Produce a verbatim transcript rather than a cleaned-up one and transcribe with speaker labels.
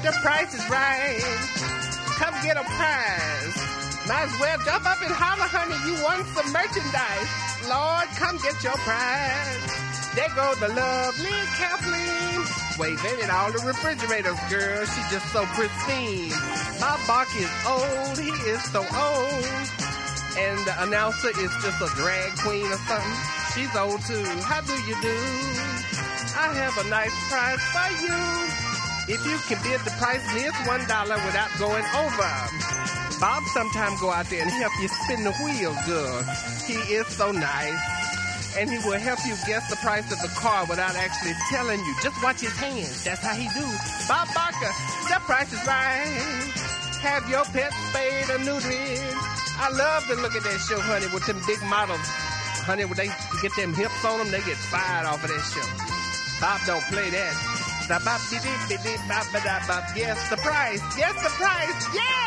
Speaker 1: the price is right. Come get a prize. Might as well jump up and holler, honey, you won some merchandise. Lord, come get your prize. There goes the lovely Kathleen, waving at all the refrigerators, girl. She just so pristine. My Bach is old, he is so old. And the announcer is just a drag queen or something. She's old too. How do you do? I have a nice prize for you. If you can bid the price near one dollar without going over. Bob sometimes go out there and help you spin the wheel, girl. He is so nice. And he will help you guess the price of the car without actually telling you. Just watch his hands. That's how he do. Bob Barker, the price is right. Have your pet spayed or neutered. I love to look at that show, honey, with them big models. Honey, when they get them hips on them, they get fired off of that show. Bob don't play that. Guess the price. Guess the price. Yeah!